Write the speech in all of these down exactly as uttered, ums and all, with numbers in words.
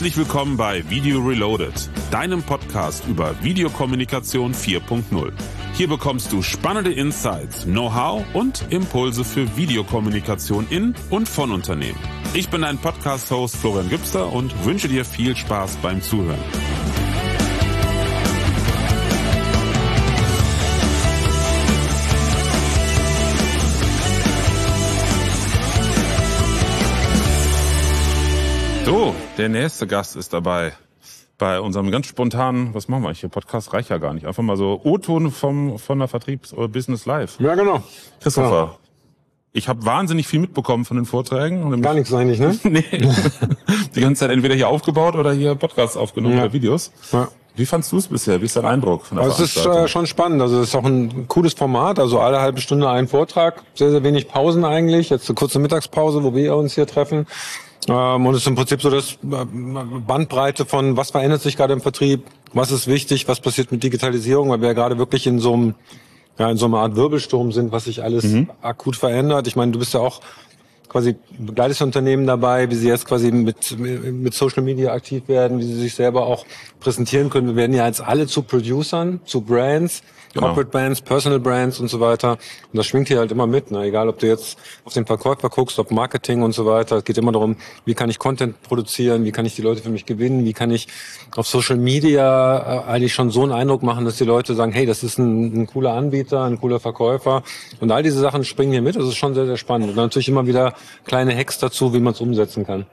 Herzlich willkommen bei Video Reloaded, deinem Podcast über Videokommunikation vier Punkt null. Hier bekommst du spannende Insights, Know-how und Impulse für Videokommunikation in und von Unternehmen. Ich bin dein Podcast-Host Florian Gübster und wünsche dir viel Spaß beim Zuhören. So, der nächste Gast ist dabei bei unserem ganz spontanen, was machen wir eigentlich hier, Podcast reicht ja gar nicht, einfach mal so O-Ton vom von der Vertriebs- oder Business Live. Ja, genau. Christopher, ja. Ich habe wahnsinnig viel mitbekommen von den Vorträgen. Und gar nichts eigentlich, ne? Nee. Die ganze Zeit entweder hier aufgebaut oder hier Podcasts aufgenommen ja. oder Videos. Ja. Wie fandst du es bisher? Wie ist dein Eindruck von der also es ist äh, schon spannend. Also es ist auch ein cooles Format. Also alle halbe Stunde ein Vortrag. Sehr, sehr wenig Pausen eigentlich. Jetzt eine kurze Mittagspause, wo wir uns hier treffen. Ähm, und es ist im Prinzip so das Bandbreite von, was verändert sich gerade im Vertrieb, was ist wichtig, was passiert mit Digitalisierung, weil wir ja gerade wirklich in so einem, ja, in so einer Art Wirbelsturm sind, was sich alles mhm. akut verändert. Ich meine, du bist ja auch quasi begleitest Unternehmen dabei, wie sie jetzt quasi mit, mit Social Media aktiv werden, wie sie sich selber auch präsentieren können. Wir werden ja jetzt alle zu Producern, zu Brands, genau. Corporate Brands, Personal Brands und so weiter. Und das schwingt hier halt immer mit, ne? Egal ob du jetzt auf den Verkäufer guckst, auf Marketing und so weiter. Es geht immer darum, wie kann ich Content produzieren, wie kann ich die Leute für mich gewinnen, wie kann ich auf Social Media äh, eigentlich schon so einen Eindruck machen, dass die Leute sagen, hey, das ist ein, ein cooler Anbieter, ein cooler Verkäufer. Und all diese Sachen springen hier mit. Das ist schon sehr, sehr spannend. Und dann natürlich immer wieder kleine Hacks dazu, wie man es umsetzen kann.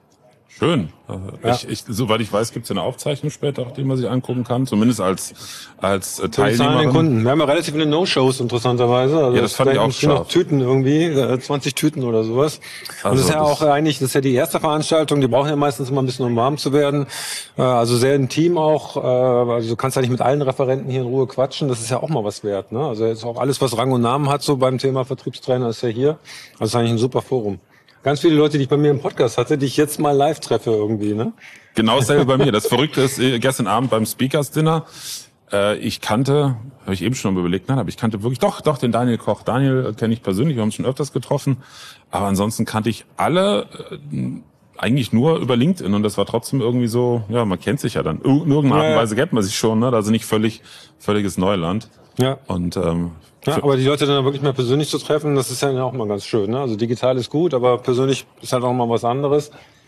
Schön. Ja. Ich, ich, soweit ich weiß, gibt es eine Aufzeichnung später, die man sich angucken kann, zumindest als als äh, Teilnehmerin. Den Kunden. Wir haben ja relativ viele No-Shows interessanterweise. Also ja, das fand ich auch scharf. Noch Tüten irgendwie, zwanzig Tüten oder sowas. Also und das ist ja auch eigentlich, das ist ja die erste Veranstaltung. Die brauchen ja meistens immer ein bisschen, um warm zu werden. Also sehr intim auch. Also du kannst ja nicht mit allen Referenten hier in Ruhe quatschen. Das ist ja auch mal was wert. Ne? Also jetzt auch alles, was Rang und Namen hat, so beim Thema Vertriebstrainer, ist ja hier. Also das ist eigentlich ein super Forum. Ganz viele Leute, die ich bei mir im Podcast hatte, die ich jetzt mal live treffe irgendwie, ne? Genau dasselbe bei mir. Das Verrückte ist, gestern Abend beim Speakers Dinner, äh, ich kannte, habe ich eben schon mal überlegt, nein, aber ich kannte wirklich, doch, doch, den Daniel Koch. Daniel kenne ich persönlich, wir haben uns schon öfters getroffen. Aber ansonsten kannte ich alle äh, eigentlich nur über LinkedIn und das war trotzdem irgendwie so, ja, man kennt sich ja dann. In irgendeiner Art und Weise kennt man sich schon, ne? Also nicht völlig, völliges Neuland. Ja. Und, ähm, Ja, aber die Leute dann wirklich mal persönlich zu treffen, das ist ja auch mal ganz schön. Ne? Also digital ist gut, aber persönlich ist halt auch mal was anderes.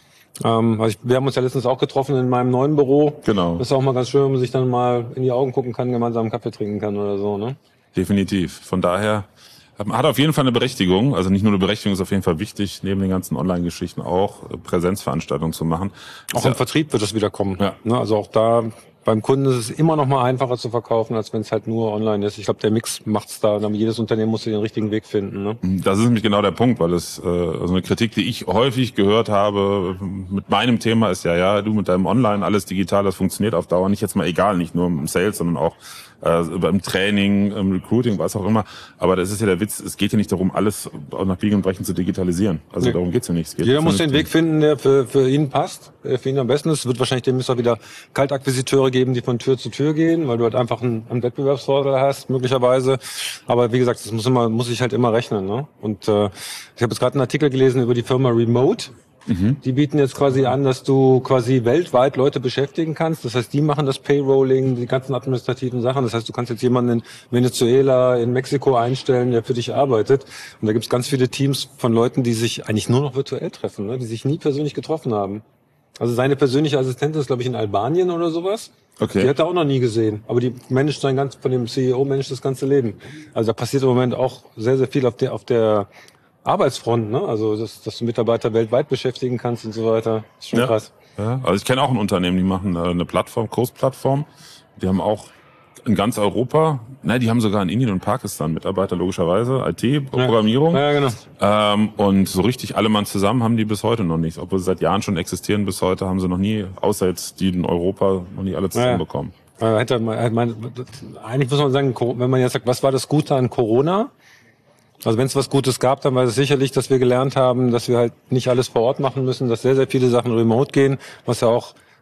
Ähm, also ich, wir haben uns ja letztens auch getroffen in meinem neuen Büro. Genau. Das ist auch mal ganz schön, wenn man sich dann mal in die Augen gucken kann, gemeinsam einen Kaffee trinken kann oder so. Ne? Definitiv. Von daher hat auf jeden Fall eine Berechtigung. Also nicht nur eine Berechtigung, ist auf jeden Fall wichtig, neben den ganzen Online-Geschichten auch Präsenzveranstaltungen zu machen. Auch im ja, Vertrieb wird das wieder kommen. Ja. Ne? Also auch da beim Kunden ist es immer noch mal einfacher zu verkaufen, als wenn es halt nur online ist. Ich glaube, der Mix macht's da. Jedes Unternehmen muss den richtigen Weg finden. Ne? Das ist nämlich genau der Punkt, weil es äh, also eine Kritik, die ich häufig gehört habe mit meinem Thema ist ja, ja, du mit deinem Online, alles digital, das funktioniert auf Dauer nicht. Jetzt mal egal, nicht nur im Sales, sondern auch äh, beim Training, im Recruiting, was auch immer. Aber das ist ja der Witz, es geht ja nicht darum, alles nach Biegen und Brechen zu digitalisieren. Also nee. darum geht's ja nicht. Es geht Jeder muss den Weg finden, der für, für ihn passt, der für ihn am besten ist. Es wird wahrscheinlich demnächst auch wieder Kaltakquisiteure geben, die von Tür zu Tür gehen, weil du halt einfach einen, einen Wettbewerbsvorteil hast, möglicherweise. Aber wie gesagt, das muss immer, muss ich halt immer rechnen. Ne? Und äh, ich habe jetzt gerade einen Artikel gelesen über die Firma Remote. Mhm. Die bieten jetzt quasi an, dass du quasi weltweit Leute beschäftigen kannst. Das heißt, die machen das Payrolling, die ganzen administrativen Sachen. Das heißt, du kannst jetzt jemanden in Venezuela, in Mexiko einstellen, der für dich arbeitet. Und da gibt es ganz viele Teams von Leuten, die sich eigentlich nur noch virtuell treffen, ne? Die sich nie persönlich getroffen haben. Also seine persönliche Assistentin ist, glaube ich, in Albanien oder sowas. Okay. Die hat er auch noch nie gesehen. Aber die managt sein ganz, von dem C E O managt das ganze Leben. Also da passiert im Moment auch sehr, sehr viel auf der, auf der Arbeitsfront, ne? Also, dass, dass du Mitarbeiter weltweit beschäftigen kannst und so weiter. Ist schon ja. krass. Ja. Also ich kenne auch ein Unternehmen, die machen eine Plattform, Kursplattform. Die haben auch in ganz Europa, ne, die haben sogar in Indien und Pakistan Mitarbeiter, logischerweise, I T, Programmierung. Ja, ja genau. Ähm, und so richtig alle Mann zusammen haben die bis heute noch nicht. Obwohl sie seit Jahren schon existieren, bis heute haben sie noch nie, außer jetzt die in Europa, noch nie alle zusammenbekommen. Ja, ja. Hätte man, hätte man, eigentlich muss man sagen, wenn man jetzt sagt, was war das Gute an Corona? Also wenn es was Gutes gab, dann war es sicherlich, dass wir gelernt haben, dass wir halt nicht alles vor Ort machen müssen, dass sehr, sehr viele Sachen remote gehen, was ja auch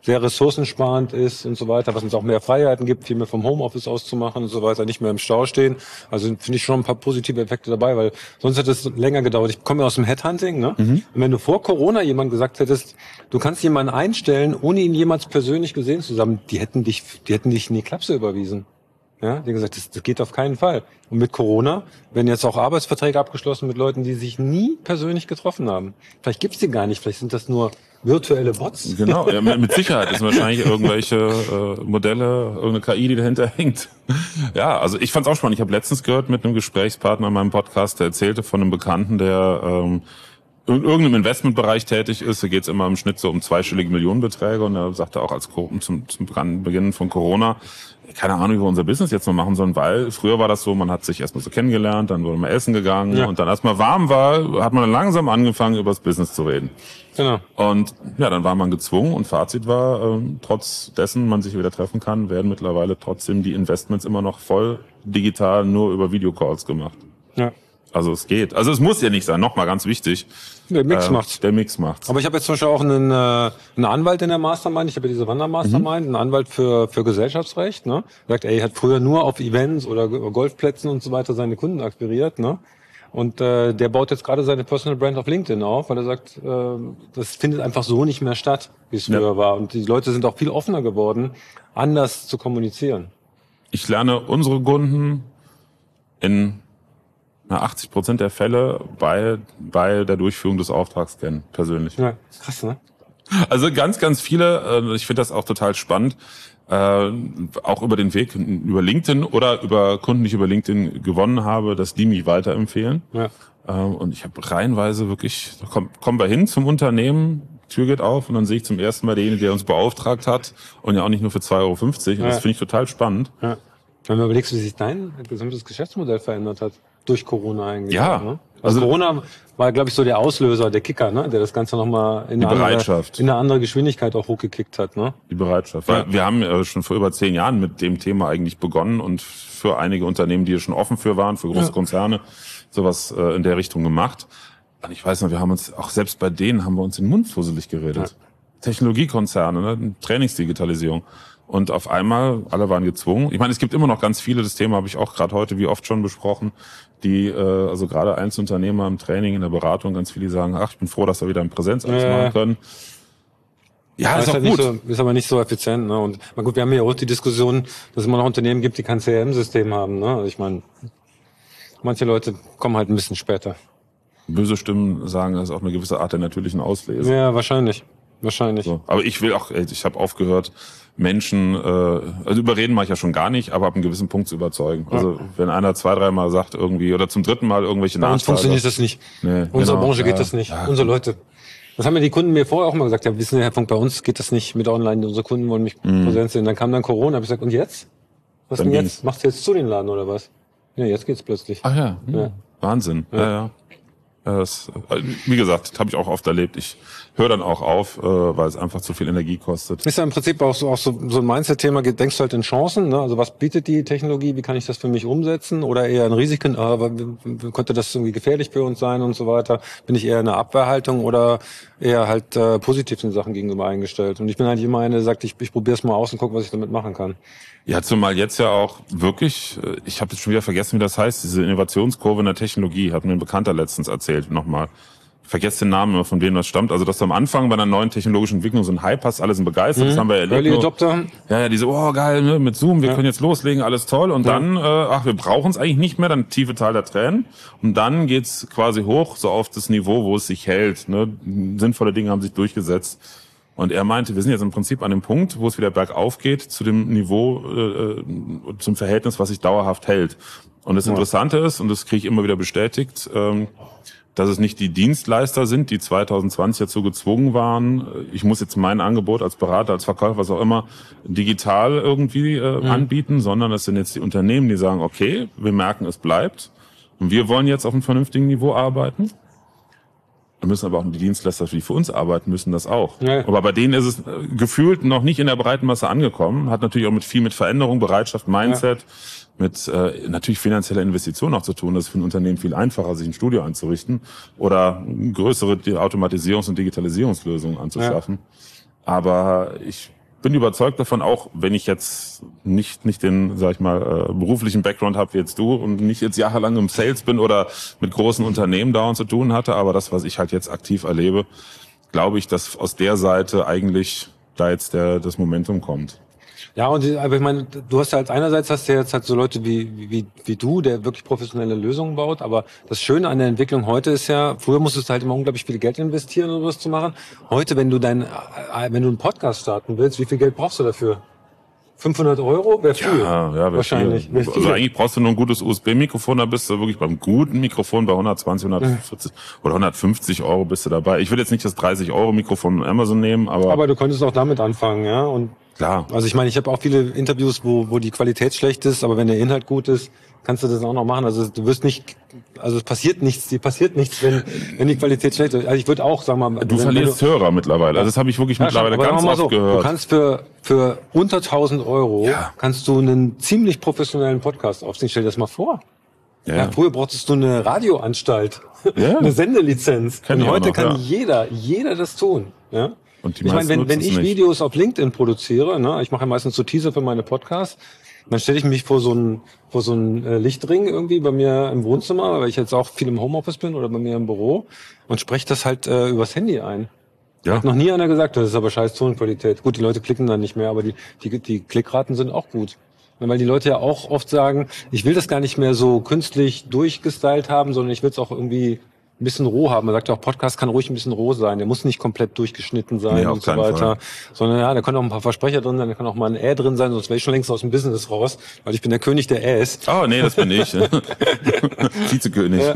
sehr ressourcensparend ist und so weiter, was uns auch mehr Freiheiten gibt, viel mehr vom Homeoffice aus zu machen und so weiter, nicht mehr im Stau stehen. Also finde ich schon ein paar positive Effekte dabei, weil sonst hätte es länger gedauert. Ich komme ja aus dem Headhunting, ne? Mhm. Und wenn du vor Corona jemand gesagt hättest, du kannst jemanden einstellen, ohne ihn jemals persönlich gesehen zu haben, die hätten dich, die hätten dich in die Klapse überwiesen. Ja, die haben gesagt, das, das geht auf keinen Fall. Und mit Corona werden jetzt auch Arbeitsverträge abgeschlossen mit Leuten, die sich nie persönlich getroffen haben. Vielleicht gibt's die gar nicht, vielleicht sind das nur virtuelle Bots. Genau, ja, mit Sicherheit ist wahrscheinlich irgendwelche äh, Modelle, irgendeine K I, die dahinter hängt. Ja, also ich fand's auch spannend. Ich habe letztens gehört mit einem Gesprächspartner in meinem Podcast, der erzählte von einem Bekannten, der ähm, in irgendeinem Investmentbereich tätig ist. Da geht's immer im Schnitt so um zweistellige Millionenbeträge. Und er sagte auch als zum, zum Beginn von Corona, keine Ahnung, wie wir unser Business jetzt noch machen sollen, weil früher war das so, man hat sich erstmal so kennengelernt, dann wurde man essen gegangen ja. und dann als man warm war, hat man dann langsam angefangen, über das Business zu reden. Genau. Und ja, dann war man gezwungen und Fazit war, ähm, trotz dessen man sich wieder treffen kann, werden mittlerweile trotzdem die Investments immer noch voll digital nur über Videocalls gemacht. Ja. Also es geht. Also es muss ja nicht sein. Nochmal ganz wichtig. Der Mix äh, macht's. Der Mix macht's. Aber ich habe jetzt zum Beispiel auch einen, äh, einen Anwalt in der Mastermind. Ich habe ja diese Wandermastermind, mhm. einen Anwalt für für Gesellschaftsrecht. Ne, sagt, ey, er hat früher nur auf Events oder Golfplätzen und so weiter seine Kunden akquiriert. Ne, und äh, der baut jetzt gerade seine Personal Brand auf LinkedIn auf, weil er sagt, äh, das findet einfach so nicht mehr statt, wie es früher ja. war. Und die Leute sind auch viel offener geworden, anders zu kommunizieren. Ich lerne unsere Kunden in achtzig Prozent der Fälle bei bei der Durchführung des Auftrags kennen, persönlich. Ja, krass, ne? Also ganz, ganz viele, ich finde das auch total spannend, äh, auch über den Weg, über LinkedIn oder über Kunden, die ich über LinkedIn gewonnen habe, dass die mich weiterempfehlen. Ja. Äh, und ich habe reihenweise wirklich, da komm, kommen wir hin zum Unternehmen, Tür geht auf und dann sehe ich zum ersten Mal denjenigen, der uns beauftragt hat und ja auch nicht nur für zwei Euro fünfzig. Und ja. das finde ich total spannend. Ja. Wenn du überlegst, wie sich dein gesamtes Geschäftsmodell verändert hat. Durch Corona eigentlich. Ja. Ne? Also, also Corona war, glaube ich, so der Auslöser, der Kicker, ne? Der das Ganze nochmal in, in eine andere Geschwindigkeit auch hochgekickt hat. Ne? Die Bereitschaft. Ja. Weil wir haben ja schon vor über zehn Jahren mit dem Thema eigentlich begonnen und für einige Unternehmen, die ja schon offen für waren, für große ja. Konzerne, sowas äh, in der Richtung gemacht. Und ich weiß noch, wir haben uns, auch selbst bei denen haben wir uns in den Mund fusselig geredet. Ja. Technologiekonzerne, ne? Trainingsdigitalisierung. Und auf einmal, alle waren gezwungen. Ich meine, es gibt immer noch ganz viele, das Thema habe ich auch gerade heute wie oft schon besprochen, die, äh, also gerade Einzelunternehmer im Training, in der Beratung, ganz viele, die sagen, ach, ich bin froh, dass wir wieder in Präsenz alles äh. machen können. Ja, ist, ist auch halt gut. So, ist aber nicht so effizient. Ne? Und na gut, wir haben ja auch die Diskussion, dass es immer noch Unternehmen gibt, die kein C R M-System haben. Ne? Also ich meine, manche Leute kommen halt ein bisschen später. Böse Stimmen sagen, das ist auch eine gewisse Art der natürlichen Auslese. Ja, wahrscheinlich. Wahrscheinlich. So. Aber ich will auch, ich habe aufgehört, Menschen, äh, also überreden mache ich ja schon gar nicht, aber ab einem gewissen Punkt zu überzeugen. Ja. Also wenn einer zwei, dreimal sagt irgendwie oder zum dritten Mal irgendwelche Nachteile. Bei uns funktioniert das nicht. Nee, Unsere genau, Branche ja, geht das nicht. Ja. Unsere Leute. Das haben ja die Kunden mir vorher auch mal gesagt. Ja, wissen Sie, Herr Funk, bei uns geht das nicht mit Online. Unsere Kunden wollen mich mhm. präsent sehen. Dann kam dann Corona, habe ich gesagt, und jetzt? Was dann denn jetzt? Machst du jetzt zu den Laden oder was? Ja, jetzt geht's plötzlich. Ach ja, ja. Wahnsinn. Ja, ja. ja. Das, wie gesagt, habe ich auch oft erlebt. Ich höre dann auch auf, weil es einfach zu viel Energie kostet. Ist ja im Prinzip auch so, auch so, so ein Mindset-Thema. Denkst du halt in Chancen? Ne? Also was bietet die Technologie? Wie kann ich das für mich umsetzen? Oder eher in Risiken? Aber könnte das irgendwie gefährlich für uns sein und so weiter? Bin ich eher in einer Abwehrhaltung oder eher halt äh, positiv den Sachen gegenüber eingestellt? Und ich bin eigentlich immer eine, der sagt, ich, ich probiere es mal aus und gucke, was ich damit machen kann. Ja, zumal jetzt ja auch wirklich, ich habe jetzt schon wieder vergessen, wie das heißt, diese Innovationskurve in der Technologie, hat mir ein Bekannter letztens erzählt, nochmal. Ich vergesse den Namen, von wem das stammt. Also, dass du am Anfang bei einer neuen technologischen Entwicklung so ein Hype hast, alle sind begeistert, mhm. das haben wir erlebt. Early Adopter. Ja, ja, diese, oh geil, ne, mit Zoom, wir ja. können jetzt loslegen, alles toll. Und ja. dann, äh, ach, wir brauchen es eigentlich nicht mehr, dann tiefe Tal der Tränen. Und dann geht's quasi hoch, so auf das Niveau, wo es sich hält. Ne? Sinnvolle Dinge haben sich durchgesetzt. Und er meinte, wir sind jetzt im Prinzip an dem Punkt, wo es wieder bergauf geht, zu dem Niveau, äh, zum Verhältnis, was sich dauerhaft hält. Und das Interessante ist, und das kriege ich immer wieder bestätigt, ähm, dass es nicht die Dienstleister sind, die zwanzig zwanzig dazu gezwungen waren, ich muss jetzt mein Angebot als Berater, als Verkäufer, was auch immer, digital irgendwie äh, mhm. anbieten, sondern es sind jetzt die Unternehmen, die sagen, okay, wir merken, es bleibt und wir wollen jetzt auf einem vernünftigen Niveau arbeiten. Wir müssen aber auch die Dienstleister, die für uns arbeiten, müssen das auch. Ja. Aber bei denen ist es gefühlt noch nicht in der breiten Masse angekommen. Hat natürlich auch mit viel mit Veränderung, Bereitschaft, Mindset, ja. mit äh, natürlich finanzieller Investition auch zu tun. Das ist für ein Unternehmen viel einfacher, sich ein Studio einzurichten oder größere Automatisierungs- und Digitalisierungslösungen anzuschaffen. Aber ich bin überzeugt davon, auch wenn ich jetzt nicht nicht den, sag ich mal, äh, beruflichen Background habe wie jetzt du und nicht jetzt jahrelang im Sales bin oder mit großen Unternehmen dauernd zu tun hatte, aber das, was ich halt jetzt aktiv erlebe, glaube ich, dass aus der Seite eigentlich da jetzt der das Momentum kommt. Ja, und aber ich meine, du hast ja halt einerseits hast du jetzt halt so Leute wie wie wie du, der wirklich professionelle Lösungen baut, aber das Schöne an der Entwicklung heute ist ja, früher musstest du halt immer unglaublich viel Geld investieren, um was zu machen. Heute, wenn du dein wenn du einen Podcast starten willst, wie viel Geld brauchst du dafür? fünfhundert Euro wäre viel. Ja, ja, wär wahrscheinlich. Viel. Also eigentlich brauchst du nur ein gutes U S B-Mikrofon, da bist du wirklich beim guten Mikrofon bei hundertzwanzig, hundertvierzig ja. oder hundertfünfzig Euro bist du dabei. Ich würde jetzt nicht das dreißig Euro Mikrofon von Amazon nehmen, aber... Aber du könntest auch damit anfangen, ja, und klar. Also ich meine, ich habe auch viele Interviews, wo wo die Qualität schlecht ist, aber wenn der Inhalt gut ist, kannst du das auch noch machen. Also du wirst nicht, also es passiert nichts, dir passiert nichts, wenn wenn die Qualität schlecht ist. Also ich würde auch, sagen wir mal, du wenn, verlierst wenn du, Hörer mittlerweile. Also das habe ich wirklich ja, mittlerweile aber ganz oft so, gehört. Du kannst für für unter tausend Euro ja. kannst du einen ziemlich professionellen Podcast aufziehen. Stell dir das mal vor. Ja. Ja, früher brauchtest du eine Radioanstalt, ja. eine Sendelizenz. Kann Und heute noch, kann ja. jeder, jeder das tun. Ja. Und die ich meine, wenn, wenn ich nicht. Videos auf LinkedIn produziere, ne, ich mache ja meistens so Teaser für meine Podcasts, dann stelle ich mich vor so einen vor so einen äh, Lichtring irgendwie bei mir im Wohnzimmer, weil ich jetzt auch viel im Homeoffice bin oder bei mir im Büro und spreche das halt äh, übers Handy ein. Ja. Hat noch nie einer gesagt, das ist aber scheiß Tonqualität. Gut, die Leute klicken dann nicht mehr, aber die die, die Klickraten sind auch gut. Weil die Leute ja auch oft sagen, ich will das gar nicht mehr so künstlich durchgestylt haben, sondern ich will es auch irgendwie ein bisschen roh haben. Man sagt ja auch, Podcast kann ruhig ein bisschen roh sein. Der muss nicht komplett durchgeschnitten sein nee, und so weiter. Fall. Sondern ja, da können auch ein paar Versprecher drin sein, da kann auch mal ein Ä drin sein, sonst wäre ich schon längst aus dem Business raus, weil ich bin der König der Äs. Oh, nee, das bin ich. Vizekönig. Ja.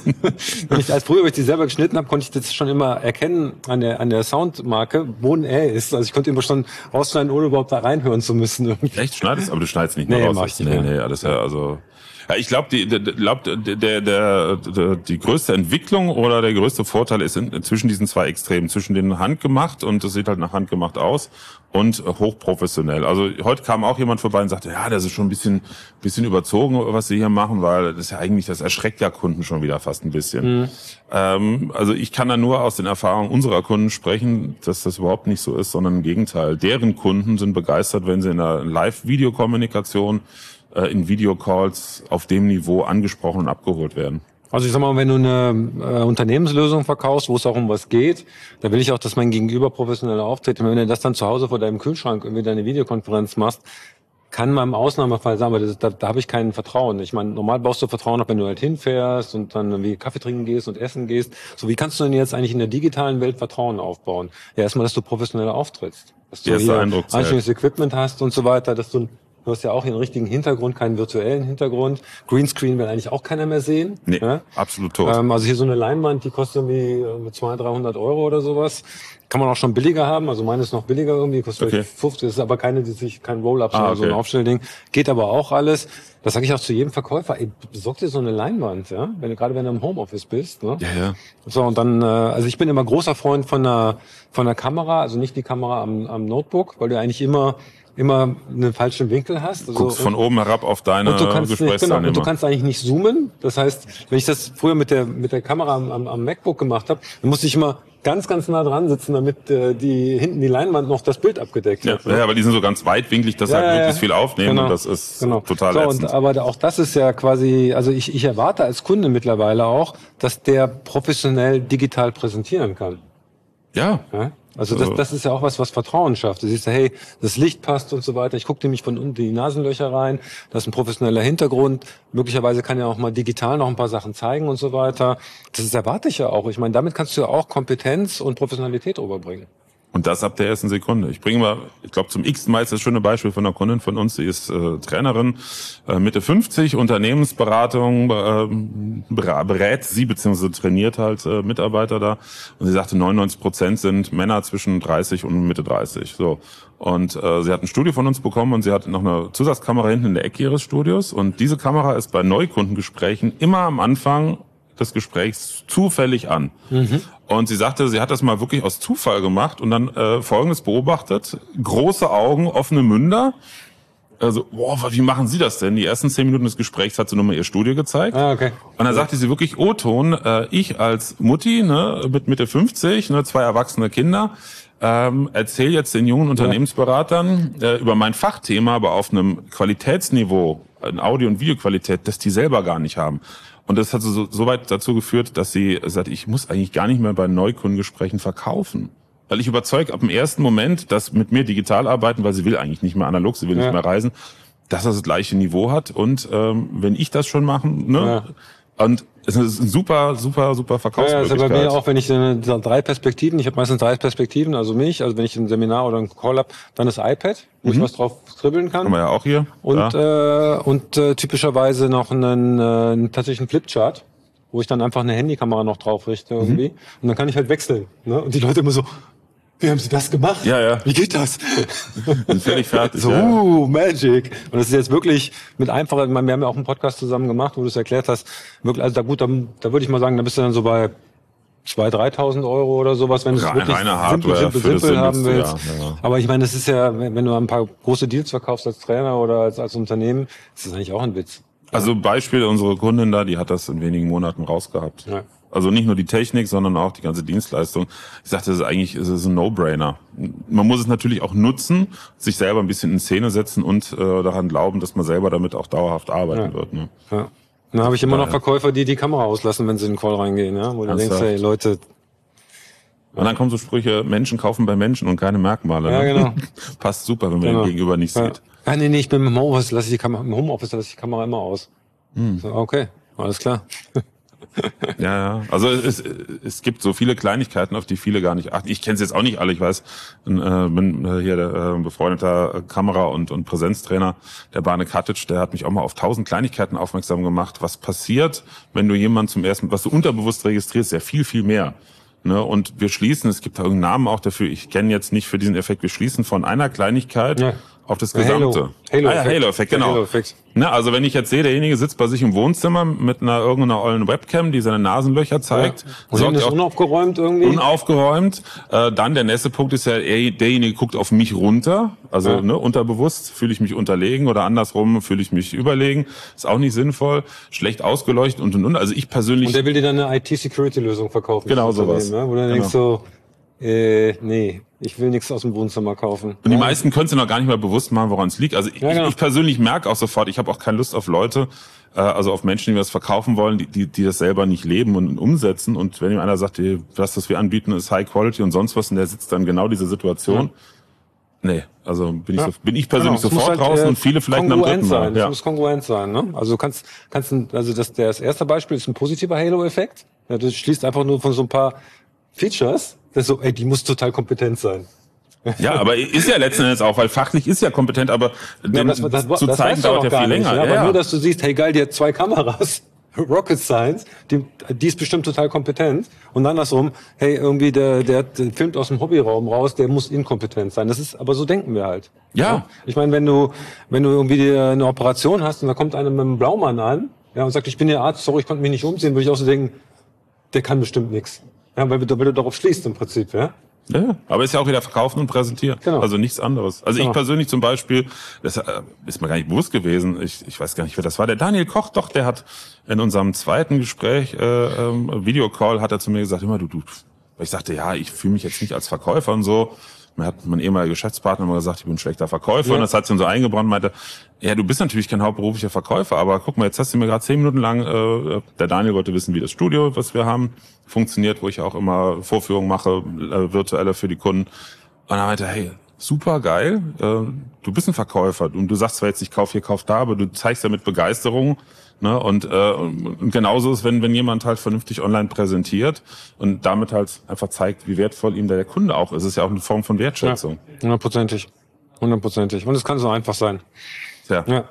Wenn ich als früher, wenn ich die selber geschnitten habe, konnte ich das schon immer erkennen an der an der Soundmarke, wo ein Ä ist. Also ich konnte immer schon rausschneiden, ohne überhaupt da reinhören zu müssen. Irgendwie. Echt? Schneidest? Aber du schneidest nicht mehr nee, raus. Mach ich nicht nee, mehr. nee, alles ja, also... Ja, ich glaube, die, die, glaub, der, der, der, der, die größte Entwicklung oder der größte Vorteil ist in, zwischen diesen zwei Extremen, zwischen den handgemacht und das sieht halt nach handgemacht aus und hochprofessionell. Also heute kam auch jemand vorbei und sagte, ja, das ist schon ein bisschen, bisschen überzogen, was sie hier machen, weil das ist ja eigentlich, das erschreckt ja Kunden schon wieder fast ein bisschen. Mhm. Ähm, also ich kann da nur aus den Erfahrungen unserer Kunden sprechen, dass das überhaupt nicht so ist, sondern im Gegenteil. Deren Kunden sind begeistert, wenn sie in einer Live-Videokommunikation in Videocalls auf dem Niveau angesprochen und abgeholt werden. Also ich sag mal, wenn du eine äh, Unternehmenslösung verkaufst, wo es auch um was geht, da will ich auch, dass mein Gegenüber professionell auftritt. Und wenn du das dann zu Hause vor deinem Kühlschrank irgendwie deine Videokonferenz machst, kann mal im Ausnahmefall sein, aber das, da, da habe ich kein Vertrauen. Ich meine, normal baust du Vertrauen auf, wenn du halt hinfährst und dann irgendwie Kaffee trinken gehst und essen gehst. So, wie kannst du denn jetzt eigentlich in der digitalen Welt Vertrauen aufbauen? Ja, erstmal, dass du professionell auftrittst. Dass du hier anständiges Equipment hast und so weiter, dass du Du hast ja auch den richtigen Hintergrund, keinen virtuellen Hintergrund. Greenscreen will eigentlich auch keiner mehr sehen. Nee, ja? absolut tot. Ähm, also hier so eine Leinwand, die kostet irgendwie zweihundert, dreihundert Euro oder sowas. Kann man auch schon billiger haben. Also meine ist noch billiger irgendwie, kostet okay. fünfzig. Das ist aber keine, die sich kein Roll-Up, sondern ah, okay. so ein Aufstellding. Geht aber auch alles. Das sage ich auch zu jedem Verkäufer. Ey, besorg dir so eine Leinwand, ja, wenn du gerade wenn du im Homeoffice bist. Ne? Ja, ja. So und dann, äh, also ich bin immer großer Freund von einer von einer Kamera, also nicht die Kamera am, am Notebook, weil du eigentlich immer immer einen falschen Winkel hast. Also, guckst von oben herab auf deine Gesprächsteilnehmer. Genau, und du kannst eigentlich nicht zoomen. Das heißt, wenn ich das früher mit der mit der Kamera am, am MacBook gemacht habe, dann musste ich immer ganz, ganz nah dran sitzen, damit äh, die hinten die Leinwand noch das Bild abgedeckt ja, hat. Ja, aber die sind so ganz weitwinklig, dass ja, sie halt möglichst ja, viel aufnehmen genau, und das ist genau. total so, ätzend. Und, aber auch das ist ja quasi, also ich, ich erwarte als Kunde mittlerweile auch, dass der professionell digital präsentieren kann. Ja. ja? Also das, das ist ja auch was, was Vertrauen schafft. Du siehst ja, hey, das Licht passt und so weiter. Ich gucke nämlich von unten die Nasenlöcher rein. Das ist ein professioneller Hintergrund. Möglicherweise kann ja auch mal digital noch ein paar Sachen zeigen und so weiter. Das erwarte ich ja auch. Ich meine, damit kannst du ja auch Kompetenz und Professionalität rüberbringen. Und das ab der ersten Sekunde. Ich bringe mal, ich glaube zum x-ten Mal ist das schöne Beispiel von einer Kundin von uns, die ist äh, Trainerin, äh, Mitte fünfzig, Unternehmensberatung, äh, berät sie beziehungsweise trainiert halt äh, Mitarbeiter da. Und sie sagte, neunundneunzig Prozent sind Männer zwischen dreißig und Mitte dreißig. So. Und äh, sie hat ein Studio von uns bekommen und sie hat noch eine Zusatzkamera hinten in der Ecke ihres Studios. Und diese Kamera ist bei Neukundengesprächen immer am Anfang des Gesprächs zufällig an. Mhm. Und sie sagte, sie hat das mal wirklich aus Zufall gemacht und dann äh, Folgendes beobachtet. Große Augen, offene Münder. Also, boah, wie machen Sie das denn? Die ersten zehn Minuten des Gesprächs hat sie nur mal ihr Studio gezeigt. Ah, okay. Und dann sagte sie wirklich O-Ton, äh, ich als Mutti, ne, mit Mitte fünfzig, ne, zwei erwachsene Kinder, ähm, erzähle jetzt den jungen Unternehmensberatern äh, über mein Fachthema, aber auf einem Qualitätsniveau, in Audio- und Videoqualität, das die selber gar nicht haben. Und das hat so, so weit dazu geführt, dass sie sagt, ich muss eigentlich gar nicht mehr bei Neukundengesprächen verkaufen. Weil ich überzeuge ab dem ersten Moment, dass mit mir digital arbeiten, weil sie will eigentlich nicht mehr analog, sie will ja. nicht mehr reisen, dass das das gleiche Niveau hat. Und ähm, wenn ich das schon machen, ne? Ja. Und es ist ein super, super, super Verkaufsmöglichkeit. Ja, das ist bei mir auch, wenn ich eine, drei Perspektiven, ich habe meistens drei Perspektiven, also mich, also wenn ich ein Seminar oder ein Call habe, dann das iPad, wo mhm. ich was drauf skribbeln kann. Haben wir ja auch hier. Und, ja. äh, und äh, typischerweise noch einen, äh, tatsächlich einen Flipchart, wo ich dann einfach eine Handykamera noch drauf richte irgendwie. Mhm. Und dann kann ich halt wechseln. Ne? Und die Leute immer so, wie haben Sie das gemacht? Ja, ja. Wie geht das? Bin völlig fertig. So, ja. Magic. Und das ist jetzt wirklich mit einfacher, wir haben ja auch einen Podcast zusammen gemacht, wo du es erklärt hast. Wirklich, also da gut, da, da würde ich mal sagen, da bist du dann so bei zweitausend, dreitausend Euro oder sowas, wenn du es wirklich simpel, simpel, simpel haben willst. Ja, ja. Aber ich meine, das ist ja, wenn du ein paar große Deals verkaufst als Trainer oder als, als Unternehmen, ist das eigentlich auch ein Witz. Also Beispiel, unsere Kundin da, die hat das in wenigen Monaten rausgehabt. Ja. Also nicht nur die Technik, sondern auch die ganze Dienstleistung. Ich sagte, das ist eigentlich das ist ein No-Brainer. Man muss es natürlich auch nutzen, sich selber ein bisschen in Szene setzen und äh, daran glauben, dass man selber damit auch dauerhaft arbeiten ja. wird. Ne? Ja. Dann habe ich immer noch Verkäufer, die die Kamera auslassen, wenn sie in den Call reingehen. Ja? Wo du denkst, hey Leute... Und dann kommen so Sprüche, Menschen kaufen bei Menschen und keine Merkmale. Ja, ne? genau. Passt super, wenn man genau. den Gegenüber nicht ja. sieht. Ah, nee, nee, ich bin im Homeoffice, lasse ich die Kamera, im Homeoffice lasse ich die Kamera immer aus. Hm. So, okay, alles klar. Ja, ja. Also es, es gibt so viele Kleinigkeiten, auf die viele gar nicht achten. Ich kenne es jetzt auch nicht alle. Ich weiß, äh, bin hier der äh, befreundeter Kamera- und, und Präsenztrainer, der Barne Katic, der hat mich auch mal auf tausend Kleinigkeiten aufmerksam gemacht. Was passiert, wenn du jemanden zum ersten, was du unterbewusst registrierst, ja viel, viel mehr. Ne? Und wir schließen, es gibt da irgendeinen Namen auch dafür, ich kenne jetzt nicht für diesen Effekt, wir schließen von einer Kleinigkeit ja. auf das Gesamte. Halo-Effekt, Halo ah, ja, Halo-Effekt, genau. Halo-Effekt. Ne, also wenn ich jetzt sehe, derjenige sitzt bei sich im Wohnzimmer mit einer irgendeiner ollen Webcam, die seine Nasenlöcher zeigt. Ja. Und sorgt ist auch unaufgeräumt irgendwie. Unaufgeräumt. Äh, dann der nächste Punkt ist ja, ey, derjenige guckt auf mich runter. Also ja. ne, unterbewusst fühle ich mich unterlegen oder andersrum fühle ich mich überlegen. Ist auch nicht sinnvoll. Schlecht ausgeleuchtet und und und. Also ich persönlich... Und der will dir dann eine I T-Security-Lösung verkaufen. Genau sowas. Ne? Wo du dann genau. denkst so... Äh, nee, ich will nichts aus dem Wohnzimmer kaufen. Und die ja. meisten können sich noch gar nicht mehr bewusst machen, woran es liegt. Also ich, ja, genau. ich persönlich merke auch sofort, ich habe auch keine Lust auf Leute, äh, also auf Menschen, die mir das verkaufen wollen, die, die, die das selber nicht leben und umsetzen. Und wenn ihm einer sagt, ey, das, was wir anbieten, ist High Quality und sonst was, und der sitzt dann genau diese Situation. Ja. Nee, also bin ich, ja. so, bin ich persönlich genau. sofort halt, draußen äh, und viele vielleicht am dritten sein. Mal. Ja. Es muss kongruent sein, ne? Also du kannst, kannst, ein, also das, das erste Beispiel ist ein positiver Halo-Effekt. Ja, das schließt einfach nur von so ein paar Features. Das ist so, ey, die muss total kompetent sein. Ja, aber ist ja letzten Endes auch, weil fachlich ist ja kompetent, aber ja, den das, das, das, zu das zeigen dauert ja viel nicht, länger. Ne? Aber ja, nur, dass du siehst, hey geil, die hat zwei Kameras, Rocket Science, die, die ist bestimmt total kompetent. Und andersrum, hey, irgendwie der, der, der filmt aus dem Hobbyraum raus, der muss inkompetent sein. Das ist, aber so denken wir halt. Ja. ja? Ich meine, wenn du, wenn du irgendwie eine Operation hast und da kommt einer mit einem Blaumann an, ja, und sagt, ich bin der Arzt, sorry, ich konnte mich nicht umsehen, würde ich auch so denken, der kann bestimmt nichts. Ja, weil, weil du darauf schließt im Prinzip, ja. Ja, aber ist ja auch wieder verkaufen und präsentieren. Genau. Also nichts anderes. Also genau. Ich persönlich zum Beispiel, das äh, ist mir gar nicht bewusst gewesen, ich, ich weiß gar nicht, wer das war, der Daniel Koch, doch, der hat in unserem zweiten Gespräch, äh, ähm, Videocall, hat er zu mir gesagt, immer du, du, weil ich sagte, ja, ich fühle mich jetzt nicht als Verkäufer und so. Mir hat mein ehemaliger Geschäftspartner immer gesagt, ich bin ein schlechter Verkäufer. Ja. Und das hat sich dann so eingebrannt, meinte, ja, du bist natürlich kein hauptberuflicher Verkäufer, aber guck mal, jetzt hast du mir gerade zehn Minuten lang, äh, der Daniel wollte wissen, wie das Studio, was wir haben, funktioniert, wo ich auch immer Vorführungen mache, äh, virtuelle für die Kunden. Und er meinte, hey, super geil, äh, du bist ein Verkäufer und du sagst zwar jetzt, ich kauf hier, kauf da, aber du zeigst ja mit Begeisterung. Ne, und, äh, und genauso ist, wenn, wenn jemand halt vernünftig online präsentiert und damit halt einfach zeigt, wie wertvoll ihm der Kunde auch ist. Es ist ja auch eine Form von Wertschätzung. Ja, hundertprozentig. Hundertprozentig. Und es kann so einfach sein. Tja. Ja.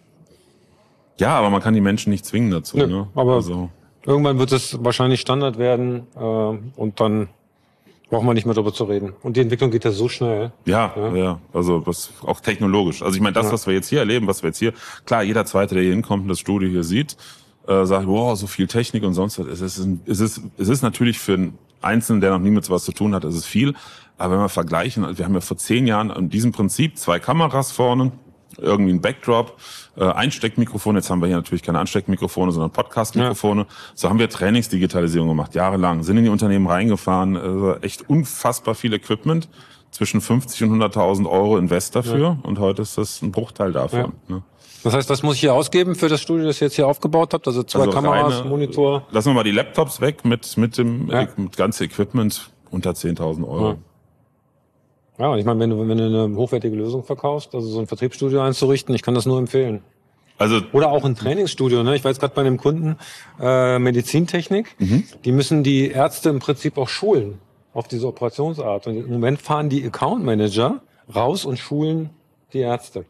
Ja, aber man kann die Menschen nicht zwingen dazu. Nö, ne? Aber also. irgendwann wird es wahrscheinlich Standard werden äh, und dann braucht man nicht mehr darüber zu reden. Und die Entwicklung geht ja so schnell. Ja, ja, ja. Also was auch technologisch. Also ich meine, das, ja. was wir jetzt hier erleben, was wir jetzt hier, klar, jeder Zweite, der hier hinkommt und das Studio hier sieht, äh, sagt, wow, so viel Technik und sonst was. Es ist, es ist, es ist natürlich für einen Einzelnen, der noch nie mit sowas zu tun hat, es ist viel. Aber wenn wir vergleichen, wir haben ja vor zehn Jahren an diesem Prinzip zwei Kameras vorne irgendwie ein Backdrop, äh, Einsteckmikrofon. Jetzt haben wir hier natürlich keine Ansteckmikrofone, sondern Podcast-Mikrofone. Ja. So haben wir Trainingsdigitalisierung gemacht, jahrelang. Sind in die Unternehmen reingefahren, also echt unfassbar viel Equipment. Zwischen fünfzig und hunderttausend Euro Invest dafür. Ja. Und heute ist das ein Bruchteil davon. Ja. Ne? Das heißt, was muss ich hier ausgeben für das Studio, das ihr jetzt hier aufgebaut habt? Also zwei also Kameras, reine, Monitor. Lassen wir mal die Laptops weg mit mit dem ja. mit ganze Equipment unter zehntausend Euro. Ja. ja, und ich meine, wenn du wenn du eine hochwertige Lösung verkaufst, also so ein Vertriebsstudio einzurichten, ich kann das nur empfehlen. Also oder auch ein Trainingsstudio. Ne? Ich war jetzt gerade bei einem Kunden äh, Medizintechnik. Mhm. Die müssen die Ärzte im Prinzip auch schulen auf diese Operationsart. Und im Moment fahren die Account Manager raus und schulen die Ärzte.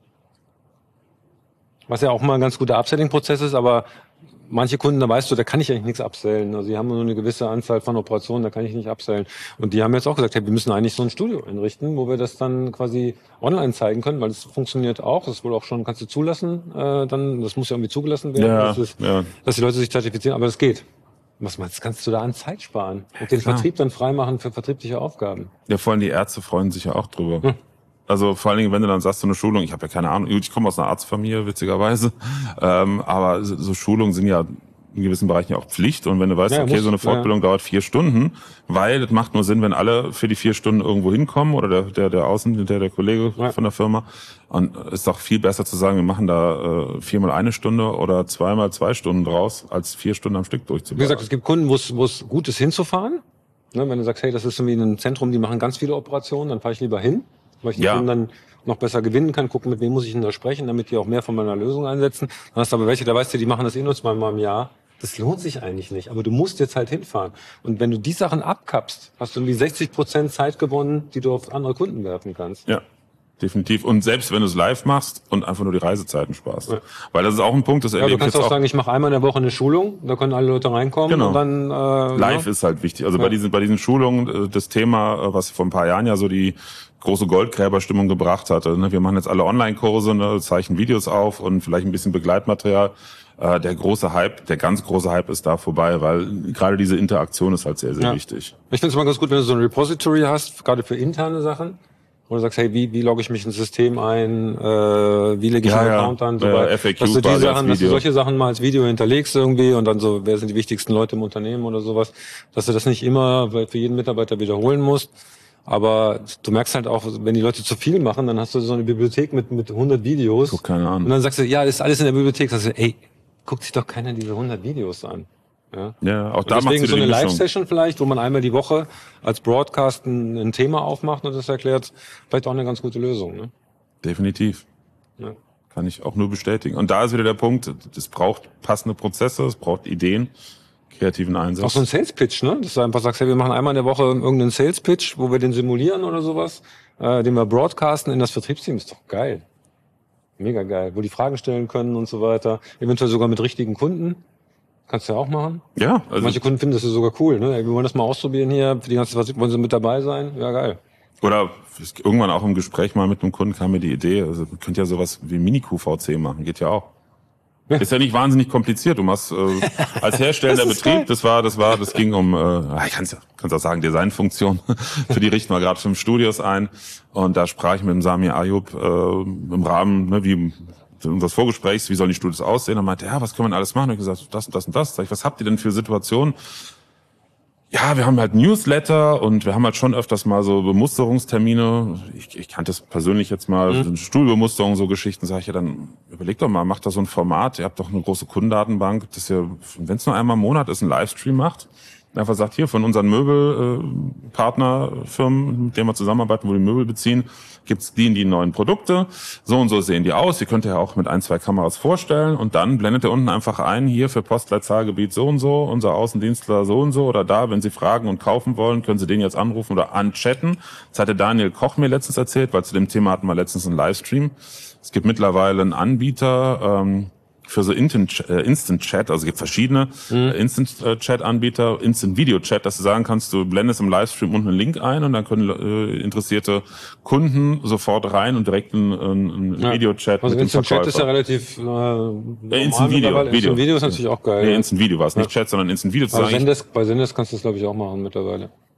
Was ja auch mal ein ganz guter Upselling-Prozess ist, aber manche Kunden, da weißt du, da kann ich eigentlich nichts upsellen. Also die haben nur eine gewisse Anzahl von Operationen, da kann ich nicht upsellen. Und die haben jetzt auch gesagt, hey, wir müssen eigentlich so ein Studio einrichten, wo wir das dann quasi online zeigen können, weil das funktioniert auch. Das wohl auch schon, kannst du zulassen, äh, dann, das muss ja irgendwie zugelassen werden, ja, dass, es, ja. dass die Leute sich zertifizieren, aber das geht. Was meinst du, kannst du da an Zeit sparen und den Klar. Vertrieb dann freimachen für vertriebliche Aufgaben? Ja, vor allem die Ärzte freuen sich ja auch drüber. Hm. Also vor allen Dingen, wenn du dann sagst, so eine Schulung, ich habe ja keine Ahnung, ich komme aus einer Arztfamilie, witzigerweise, ähm, aber so, so Schulungen sind ja in gewissen Bereichen ja auch Pflicht. Und wenn du weißt, ja, okay, muss, so eine Fortbildung ja. dauert vier Stunden, weil das macht nur Sinn, wenn alle für die vier Stunden irgendwo hinkommen oder der der der Außen, der der Kollege ja. von der Firma. Und ist doch viel besser zu sagen, wir machen da äh, viermal eine Stunde oder zweimal zwei Stunden draus, als vier Stunden am Stück durchzubauen. Wie gesagt, es gibt Kunden, wo es wo es gut ist hinzufahren. Ne, wenn du sagst, hey, das ist irgendwie ein Zentrum, die machen ganz viele Operationen, dann fahre ich lieber hin, weil ich die ja. Kunden dann noch besser gewinnen kann, gucken, mit wem muss ich denn da sprechen, damit die auch mehr von meiner Lösung einsetzen. Dann hast du aber welche, da weißt du, die machen das eh nur zweimal im Jahr. Das lohnt sich eigentlich nicht, aber du musst jetzt halt hinfahren. Und wenn du die Sachen abkappst, hast du irgendwie sechzig Prozent Zeit gewonnen, die du auf andere Kunden werfen kannst. Ja, definitiv. Und selbst wenn du es live machst und einfach nur die Reisezeiten sparst. Ja. Weil das ist auch ein Punkt, das erlebe ich jetzt auch. Du kannst auch sagen, ich mache einmal in der Woche eine Schulung, da können alle Leute reinkommen. Genau. Und dann äh, live ja. ist halt wichtig. Also ja. bei diesen bei diesen Schulungen, das Thema, was vor ein paar Jahren ja so die große Goldgräberstimmung gebracht hatte. Wir machen jetzt alle Online-Kurse, ne, zeichnen Videos auf und vielleicht ein bisschen Begleitmaterial. Der große Hype, der ganz große Hype ist da vorbei, weil gerade diese Interaktion ist halt sehr, sehr ja. wichtig. Ich finde es mal ganz gut, wenn du so ein Repository hast, gerade für interne Sachen, wo du sagst, hey, wie, wie logge ich mich ins System ein, äh, wie lege ich ja, einen ja. Account an, so ja, weit, F A Q dass du die Sachen, dass du solche Sachen mal als Video hinterlegst irgendwie und dann so, wer sind die wichtigsten Leute im Unternehmen oder sowas, dass du das nicht immer für jeden Mitarbeiter wiederholen musst. Aber du merkst halt auch, wenn die Leute zu viel machen, dann hast du so eine Bibliothek mit mit hundert Videos. Guck keine Ahnung. Und dann sagst du, ja, das ist alles in der Bibliothek. Dann sagst du, ey, guckt sich doch keiner diese hundert Videos an. Ja, ja auch da macht deswegen so eine Live-Session vielleicht, wo man einmal die Woche als Broadcast ein, ein Thema aufmacht und das erklärt, vielleicht auch eine ganz gute Lösung. Ne? Definitiv. Ja. Kann ich auch nur bestätigen. Und da ist wieder der Punkt, es braucht passende Prozesse, es braucht Ideen, kreativen Einsatz. Auch so ein Sales-Pitch, ne? Dass du einfach sagst, hey, wir machen einmal in der Woche irgendeinen Sales-Pitch, wo wir den simulieren oder sowas, äh, den wir broadcasten in das Vertriebsteam. Ist doch geil. Mega geil. Wo die Fragen stellen können und so weiter. Eventuell sogar mit richtigen Kunden. Kannst du ja auch machen. Ja. Also manche Kunden finden das ja sogar cool, ne? Wir wollen das mal ausprobieren hier. Für die ganze Zeit, wollen sie mit dabei sein? Ja, geil. Oder irgendwann auch im Gespräch mal mit einem Kunden kam mir die Idee, also man könnte ja sowas wie Mini-Q V C machen. Geht ja auch. Ja. Ist ja nicht wahnsinnig kompliziert. Du machst äh, als herstellender Betrieb, geil. das war, das war, das ging um, äh, ich kann's ja, kannst auch sagen, Designfunktion. Für die richten wir gerade fünf Studios ein. Und da sprach ich mit dem Samir Ayub äh, im Rahmen, ne, wie unseres Vorgesprächs, wie sollen die Studios aussehen? Und meinte, ja, was können wir denn alles machen? Und ich gesagt, das und das und das. Sag ich, was habt ihr denn für Situationen? Ja, wir haben halt Newsletter und wir haben halt schon öfters mal so Bemusterungstermine. Ich, ich kannte das persönlich jetzt mal, mhm. Stuhlbemusterung, so Geschichten. Sag ich, ja, dann überleg doch mal, macht da so ein Format. Ihr habt doch eine große Kundendatenbank, dass ihr, wenn es nur einmal im Monat ist, einen Livestream macht. Einfach sagt, hier von unseren Möbelpartnerfirmen, mit denen wir zusammenarbeiten, wo die Möbel beziehen, gibt's die in die neuen Produkte. So und so sehen die aus. Ihr könnt ja auch mit ein, zwei Kameras vorstellen und dann blendet ihr unten einfach ein, hier für Postleitzahlgebiet so und so, unser Außendienstler so und so oder da. Wenn Sie fragen und kaufen wollen, können Sie den jetzt anrufen oder anchatten. Das hatte Daniel Koch mir letztens erzählt, weil zu dem Thema hatten wir letztens einen Livestream. Es gibt mittlerweile einen Anbieter, ähm, für so Instant, äh, Instant Chat, also es gibt verschiedene mhm. äh, Instant äh, Chat Anbieter, Instant Video Chat, dass du sagen kannst, du blendest im Livestream unten einen Link ein und dann können äh, interessierte Kunden sofort rein und direkt einen, einen ja. Video Chat also mit dem Instant Verkäufer. Chat ist ja relativ äh, ja, Instant Video, Video. Instant Video ist natürlich auch geil. Nee, Instant Video war es, ja. nicht Chat, sondern Instant Video. Also Zendesk, bei Zendesk kannst du das glaube ich auch machen mittlerweile.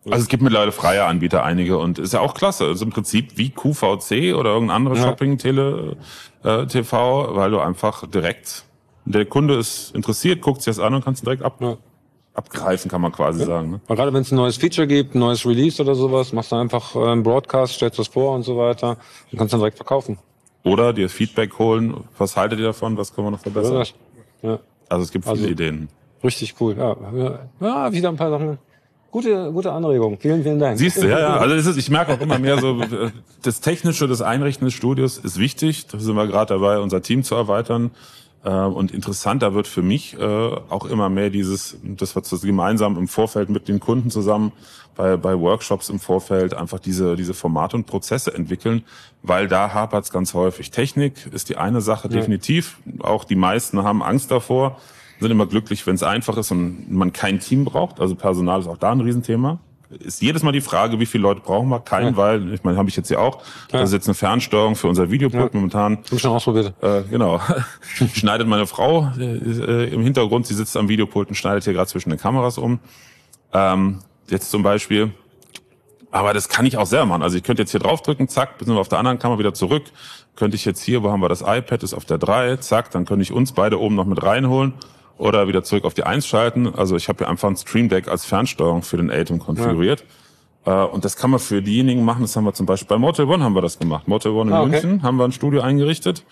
Also es gibt mittlerweile freie Anbieter, einige, und ist ja auch klasse. Also im Prinzip wie Q V C oder irgendein anderes Ja. Shopping-Tele, äh, T V, weil du einfach direkt, der Kunde ist interessiert, guckt sich das an und kannst direkt ab, Ja. abgreifen, kann man quasi ja. sagen. Ne? Weil gerade wenn es ein neues Feature gibt, ein neues Release oder sowas, machst du einfach einen Broadcast, stellst das vor und so weiter und kannst dann direkt verkaufen. Oder dir Feedback holen, was haltet ihr davon, was können wir noch verbessern? Ja. Also es gibt viele Also, Ideen. Richtig cool, ja. Ja, wieder ein paar Sachen. Gute, gute Anregung. Vielen, vielen Dank. Siehst du, ja, ja. Also es ist, ich merke auch immer mehr so, das Technische, das Einrichten des Studios ist wichtig. Da sind wir gerade dabei, unser Team zu erweitern. Und interessanter wird für mich auch immer mehr dieses, dass wir gemeinsam im Vorfeld mit den Kunden zusammen bei, bei Workshops im Vorfeld einfach diese, diese Formate und Prozesse entwickeln, weil da hapert es ganz häufig. Technik ist die eine Sache, ja. definitiv. Auch die meisten haben Angst davor, sind immer glücklich, wenn es einfach ist und man kein Team braucht. Also Personal ist auch da ein Riesenthema. Ist jedes Mal die Frage, wie viele Leute brauchen wir? Keinen, ja. weil, ich meine, habe ich jetzt hier auch. Ja. Das ist jetzt eine Fernsteuerung für unser Videopult ja. momentan. Hab ich schon ausprobiert. Äh, genau. Schneidet meine Frau äh, im Hintergrund, sie sitzt am Videopult und schneidet hier gerade zwischen den Kameras um. Ähm, jetzt zum Beispiel. Aber das kann ich auch selber machen. Also ich könnte jetzt hier draufdrücken, zack, sind wir auf der anderen Kamera wieder zurück. Könnte ich jetzt hier, wo haben wir das iPad, ist auf der drei, zack, dann könnte ich uns beide oben noch mit reinholen. Oder wieder zurück auf die eins schalten. Also ich habe hier einfach ein Stream Deck als Fernsteuerung für den Atom konfiguriert. Ja. Und das kann man für diejenigen machen, das haben wir zum Beispiel bei Motel One haben wir das gemacht. Motel One in ah, okay. München haben wir ein Studio eingerichtet.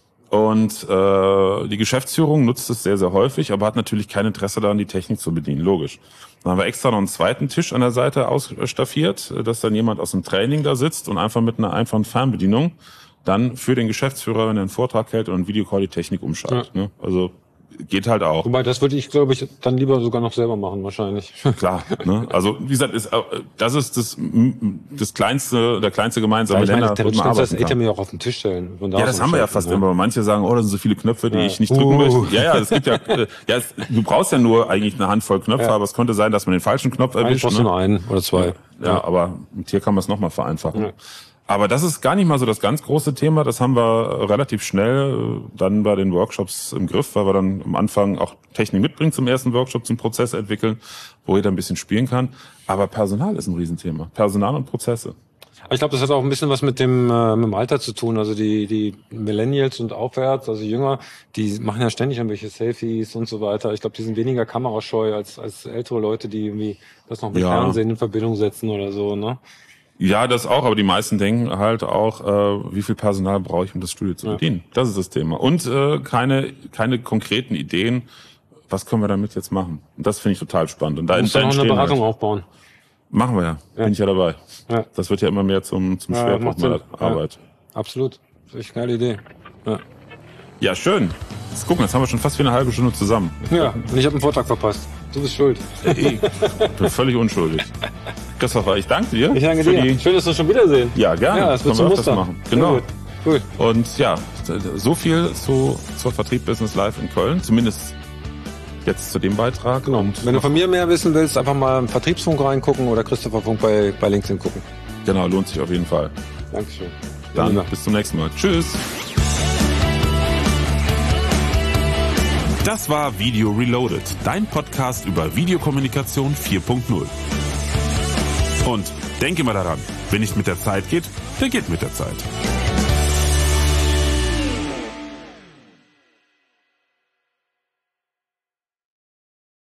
Und äh, die Geschäftsführung nutzt es sehr, sehr häufig, aber hat natürlich kein Interesse daran, die Technik zu bedienen, logisch. Dann haben wir extra noch einen zweiten Tisch an der Seite ausstaffiert, dass dann jemand aus dem Training da sitzt und einfach mit einer einfachen Fernbedienung dann für den Geschäftsführer, wenn er einen Vortrag hält und einen Videocall die Technik umschaltet. Ja. Ne? Also geht halt auch. Wobei, das würde ich, glaube ich, dann lieber sogar noch selber machen, wahrscheinlich. Klar, ne? Also, wie gesagt, ist, das ist das, das kleinste, der kleinste gemeinsame ja, Nenner, wo man arbeiten kann. Das mir auch auf den Tisch stellen. Ja, das haben wir ja fast ne? immer. Manche sagen, oh, das sind so viele Knöpfe, die ja. ich nicht drücken uh. möchte. Ja, ja, es gibt ja, ja, es, du brauchst ja nur eigentlich eine Handvoll Knöpfe, ja. aber es könnte sein, dass man den falschen Knopf erwischt. Eigentlich brauchst du nur einen oder zwei. Ja, ja, ja. aber mit hier kann man es nochmal vereinfachen. Ja. Aber das ist gar nicht mal so das ganz große Thema. Das haben wir relativ schnell dann bei den Workshops im Griff, weil wir dann am Anfang auch Technik mitbringen zum ersten Workshop, zum Prozess entwickeln, wo jeder ein bisschen spielen kann. Aber Personal ist ein Riesenthema. Personal und Prozesse. Ich glaube, das hat auch ein bisschen was mit dem, äh, mit dem Alter zu tun. Also die, die Millennials und aufwärts, also Jünger, die machen ja ständig irgendwelche Selfies und so weiter. Ich glaube, die sind weniger kamerascheu als, als ältere Leute, die irgendwie das noch mit ja. Fernsehen in Verbindung setzen oder so, ne? Ja, das auch, aber die meisten denken halt auch, äh, wie viel Personal brauche ich, um das Studio zu ja. bedienen. Das ist das Thema. Und äh, keine keine konkreten Ideen, was können wir damit jetzt machen. Und das finde ich total spannend. Und da musst du noch eine Beratung halt. aufbauen. Machen wir ja. ja, bin ich ja dabei. Ja. Das wird ja immer mehr zum zum ja, Schwerpunkt meiner Arbeit. Ja, absolut. Das ist echt eine geile Idee. Ja, ja schön. Jetzt gucken, jetzt haben wir schon fast wie eine halbe Stunde zusammen. Ja, und ich habe einen Vortrag verpasst. Du bist schuld. Ich bin völlig unschuldig. Christopher, ich danke dir. Ich danke dir. Schön, dass wir uns schon wiedersehen. Ja, gerne. Ja, das wird zum Muster machen. Genau. Gut. Cool. Und ja, so viel zu, zur Vertrieb Business Live in Köln. Zumindest jetzt zu dem Beitrag. Genau. Und wenn du von mir mehr wissen willst, einfach mal im Vertriebsfunk reingucken oder Christopher Funk bei, bei LinkedIn gucken. Genau, lohnt sich auf jeden Fall. Dankeschön. Dann ja, bis zum nächsten Mal. Tschüss. Das war Video Reloaded, dein Podcast über Videokommunikation vier Punkt null. Und denke immer daran, wer nicht mit der Zeit geht, der geht mit der Zeit.